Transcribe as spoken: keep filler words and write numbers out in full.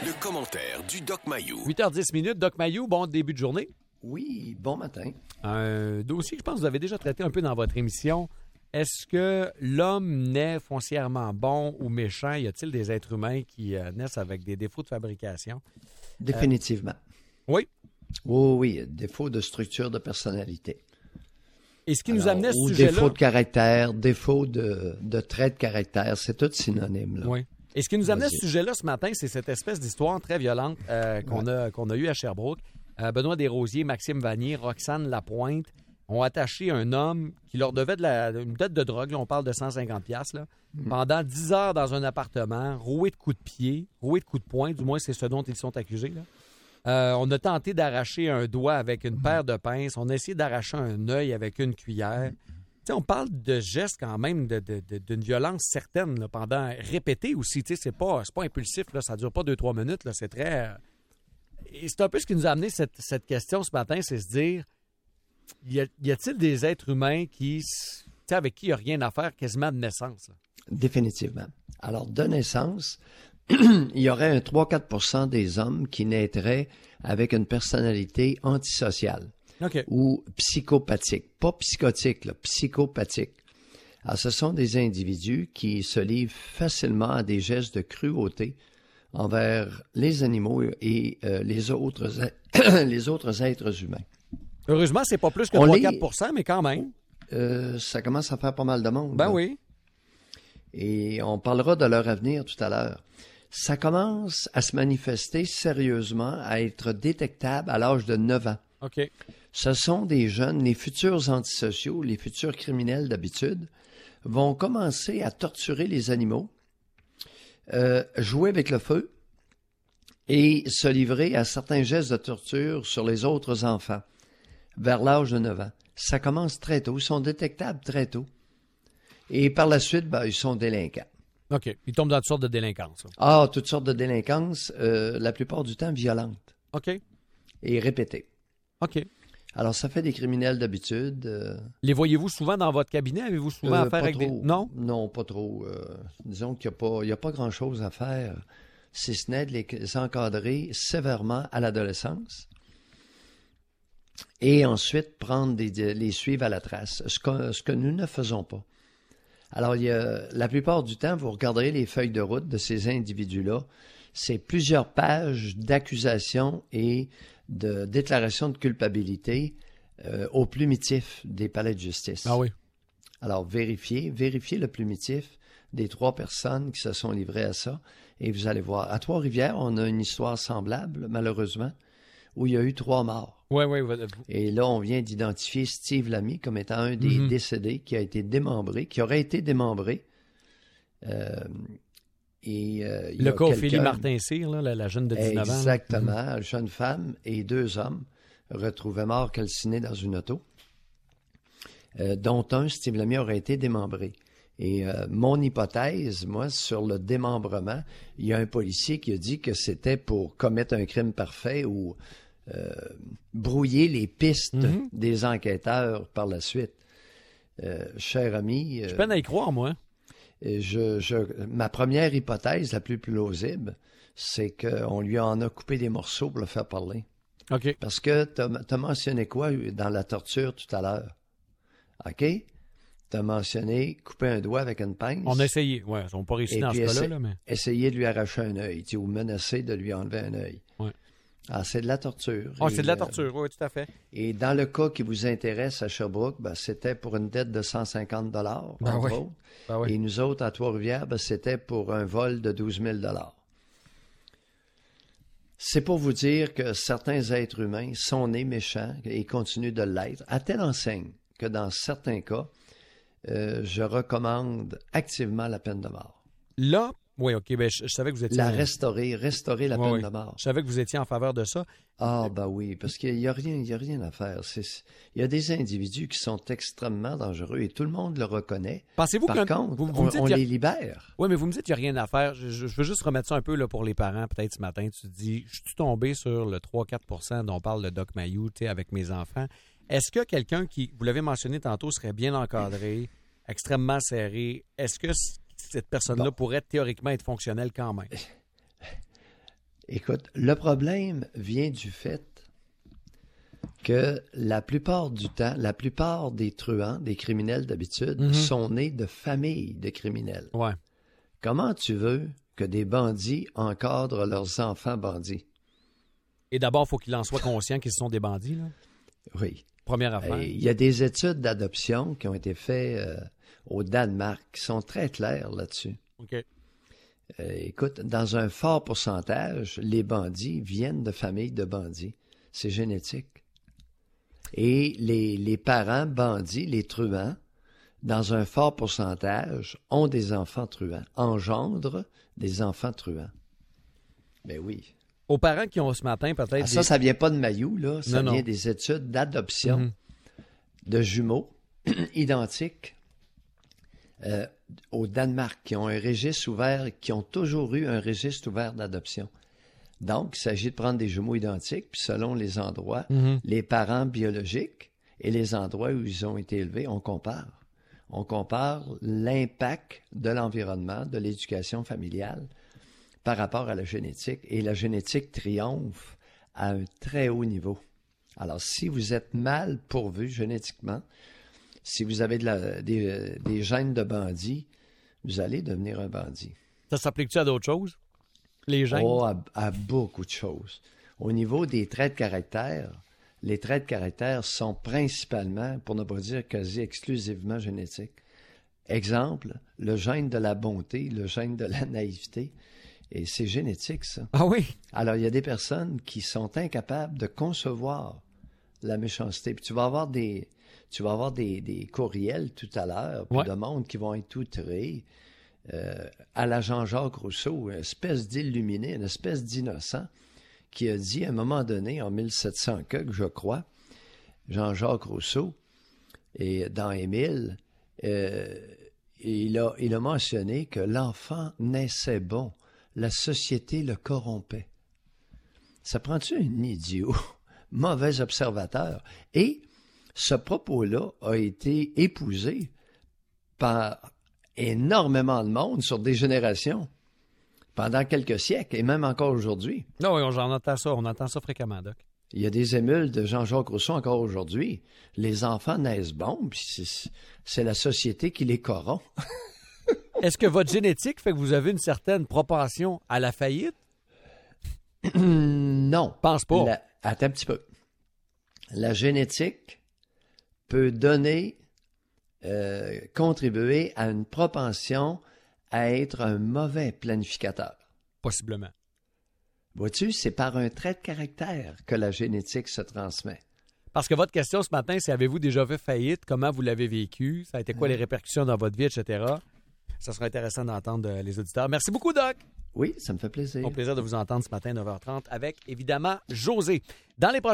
Le commentaire du Doc Mayou. huit heures dix minutes, Doc Mayou, bon début de journée. Oui, bon matin. Un dossier que je pense que vous avez déjà traité un peu dans votre émission. Est-ce que l'homme naît foncièrement bon ou méchant? Y a-t-il des êtres humains qui euh, naissent avec des défauts de fabrication? Définitivement. Euh, oui? Oh, oui, défaut de structure de personnalité. Et ce qui Alors, nous amenait à ce ou sujet-là... défaut de caractère, défaut de, de trait de caractère, c'est tout synonyme. Là. Oui. Et ce qui nous amenait à ce Vas-y. sujet-là ce matin, c'est cette espèce d'histoire très violente euh, qu'on a, qu'on a eue à Sherbrooke. Euh, Benoît Desrosiers, Maxime Vanier, Roxane Lapointe ont attaché un homme qui leur devait de la, une dette de drogue, là, on parle de cent cinquante dollars, là, mm. pendant dix heures dans un appartement, roué de coups de pied, roué de coups de poing, du moins c'est ce dont ils sont accusés. Là. Euh, on a tenté d'arracher un doigt avec une mm. paire de pinces, on a essayé d'arracher un œil avec une cuillère. Mm. T'sais, on parle de gestes quand même de, de, de, d'une violence certaine là, pendant répétée aussi. C'est pas, c'est pas impulsif, là, ça dure pas deux trois minutes. Là, c'est très... Et c'est un peu ce qui nous a amené cette, cette question ce matin, c'est se dire, y, a, y a-t-il des êtres humains qui, avec qui il n'y a rien à faire quasiment de naissance? Là? Définitivement. Alors, de naissance, il y aurait un trois à quatre pour cent des hommes qui naîtraient avec une personnalité antisociale. Okay. Ou psychopathique. Pas psychotique, là, psychopathique. Alors, ce sont des individus qui se livrent facilement à des gestes de cruauté envers les animaux et euh, les, autres, les autres êtres humains. Heureusement, c'est pas plus que trois à quatre pour cent, mais quand même. Euh, ça commence à faire pas mal de monde. Ben là. oui. Et on parlera de leur avenir tout à l'heure. Ça commence à se manifester sérieusement, à être détectable à l'âge de neuf ans. OK. Ce sont des jeunes, les futurs antisociaux, les futurs criminels d'habitude, vont commencer à torturer les animaux, euh, jouer avec le feu et se livrer à certains gestes de torture sur les autres enfants vers l'âge de neuf ans. Ça commence très tôt, ils sont détectables très tôt. Et par la suite, ben, ils sont délinquants. OK. Ils tombent dans toutes sortes de délinquances. Ah, toutes sortes de délinquances, euh, la plupart du temps violentes. OK. Et répétées. OK. Alors, ça fait des criminels d'habitude. Euh, Les voyez-vous souvent dans votre cabinet? Avez-vous souvent euh, affaire avec trop. des... Non? Non, pas trop. Euh, disons qu'il n'y a pas, il y a pas grand-chose à faire, si ce n'est de les encadrer sévèrement à l'adolescence et ensuite prendre des, de, les suivre à la trace, ce que, ce que nous ne faisons pas. Alors, il y a, la plupart du temps, vous regarderez les feuilles de route de ces individus-là, c'est plusieurs pages d'accusations et de déclaration de culpabilité euh, au plumitif des palais de justice. Ah oui. Alors, vérifiez, vérifiez le plumitif des trois personnes qui se sont livrées à ça et vous allez voir. À Trois-Rivières, on a une histoire semblable, malheureusement, où il y a eu trois morts. Oui, oui. oui. Et là, on vient d'identifier Steve Lamy comme étant un des mm-hmm. décédés qui a été démembré, qui aurait été démembré. Euh, Et, euh, il le y a cas Ophélie quelqu'un... Martin-Cyr, là, la, la jeune de dix-neuf ans. Exactement. Là. Une jeune femme et deux hommes retrouvés morts calcinés dans une auto, euh, dont un, Steve Lamy, aurait été démembré. Et euh, mon hypothèse, moi, sur le démembrement, il y a un policier qui a dit que c'était pour commettre un crime parfait ou euh, brouiller les pistes mm-hmm. des enquêteurs par la suite. Euh, cher ami... Je peine à y croire, moi. Je, je, ma première hypothèse, la plus plausible, c'est qu'on lui en a coupé des morceaux pour le faire parler. OK. Parce que tu as mentionné quoi dans la torture tout à l'heure? OK? Tu as mentionné couper un doigt avec une pince. On a essayé, oui. Ils n'ont pas réussi dans ce cas-là. Essa- là, mais... Essayer de lui arracher un œil, ou menacer de lui enlever un œil. Oui. Ah, c'est de la torture. Ah, c'est de la euh, torture, oui, tout à fait. Et dans le cas qui vous intéresse à Sherbrooke, ben, c'était pour une dette de cent cinquante dollars, ben entre oui. autres. Ben oui. Et nous autres, à Trois-Rivières, ben, c'était pour un vol de douze mille dollars. C'est pour vous dire que certains êtres humains sont nés méchants et continuent de l'être, à telle enseigne que dans certains cas, euh, je recommande activement la peine de mort. Là, oui, OK, ben je, je savais que vous étiez... La restaurer, restaurer la oui, peine oui. de mort. Je savais que vous étiez en faveur de ça. Ah, ben oui, parce qu'il n'y a rien, il y a rien à faire. C'est, il y a des individus qui sont extrêmement dangereux et tout le monde le reconnaît. Pensez-vous Par que contre, vous, vous on, me dites on qu'il y a... les libère. Oui, mais vous me dites qu'il n'y a rien à faire. Je, je, je veux juste remettre ça un peu là, pour les parents, peut-être ce matin. Tu te dis, je suis tombé sur le trois à quatre pour cent dont parle le Doc Mayou, tu sais, avec mes enfants. Est-ce que quelqu'un qui, vous l'avez mentionné tantôt, serait bien encadré, extrêmement serré, est-ce que cette personne-là bon. pourrait théoriquement être fonctionnelle quand même? Écoute, le problème vient du fait que la plupart du temps, la plupart des truands, des criminels d'habitude, Mhm. sont nés de familles de criminels. Ouais. Comment tu veux que des bandits encadrent leurs enfants bandits? Et d'abord, il faut qu'ils en soient conscients qu'ils sont des bandits, là. Oui. Première affaire. Et il y a des études d'adoption qui ont été faites euh, au Danemark qui sont très claires là-dessus. OK. Euh, écoute, dans un fort pourcentage, les bandits viennent de familles de bandits. C'est génétique. Et les, les parents bandits, les truands, dans un fort pourcentage, ont des enfants truands, engendrent des enfants truands. Ben oui. Aux parents qui ont ce matin peut-être... Ah, ça, des... ça vient pas de Mayou, là. Ça Non, vient non. des études d'adoption Mhm. de jumeaux identiques euh, au Danemark, qui ont un registre ouvert, qui ont toujours eu un registre ouvert d'adoption. Donc, il s'agit de prendre des jumeaux identiques, puis selon les endroits, Mhm. les parents biologiques et les endroits où ils ont été élevés, on compare. On compare l'impact de l'environnement, de l'éducation familiale par rapport à la génétique. Et la génétique triomphe à un très haut niveau. Alors, si vous êtes mal pourvu génétiquement, si vous avez de la- des, des gènes de bandit, vous allez devenir un bandit. Ça s'applique-tu à d'autres choses? Les gènes? Oh, à, à beaucoup de choses. Au niveau des traits de caractère, les traits de caractère sont principalement, pour ne pas dire quasi exclusivement génétiques. Exemple, le gène de la bonté, le gène de la naïveté, et c'est génétique, ça. Ah oui? Alors, il y a des personnes qui sont incapables de concevoir la méchanceté. Puis tu vas avoir des, tu vas avoir des, des courriels tout à l'heure, puis Ouais. de monde qui vont être outrés euh, à la Jean-Jacques Rousseau, une espèce d'illuminé, une espèce d'innocent, qui a dit à un moment donné, en mille sept cents que je crois, Jean-Jacques Rousseau, et dans Émile, euh, il a, il a mentionné que l'enfant naissait bon, la société le corrompait. Ça prend-tu un idiot, mauvais observateur? Et ce propos-là a été épousé par énormément de monde sur des générations pendant quelques siècles et même encore aujourd'hui. Non, oui, on, j'en entend ça. On entend ça fréquemment, Doc. Il y a des émules de Jean-Jacques Rousseau encore aujourd'hui. Les enfants naissent bons, puis c'est, c'est la société qui les corrompt. Est-ce que votre génétique fait que vous avez une certaine propension à la faillite? Non. Pense pas. La- attends un petit peu. La génétique peut donner, euh, contribuer à une propension à être un mauvais planificateur. Possiblement. Vois-tu, c'est par un trait de caractère que la génétique se transmet. Parce que votre question ce matin, c'est avez-vous déjà fait faillite? Comment vous l'avez vécu? Ça a été quoi les répercussions dans votre vie, et cetera. Ça sera intéressant d'entendre euh, les auditeurs. Merci beaucoup, Doc. Oui, ça me fait plaisir. Au plaisir de vous entendre ce matin, neuf heures trente, avec, évidemment, José. Dans les prochaines